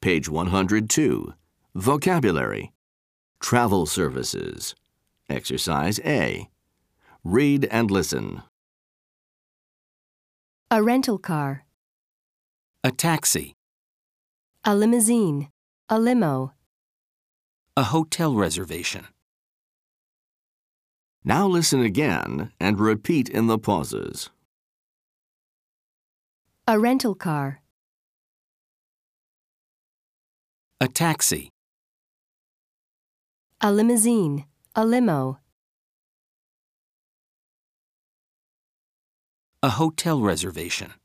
Page 102. Vocabulary. Travel services. Exercise A. Read and listen. A rental car. A taxi. A limousine. A limo. A hotel reservation. Now listen again and repeat in the pauses. A rental car. A taxi. A limousine. A limo. A hotel reservation.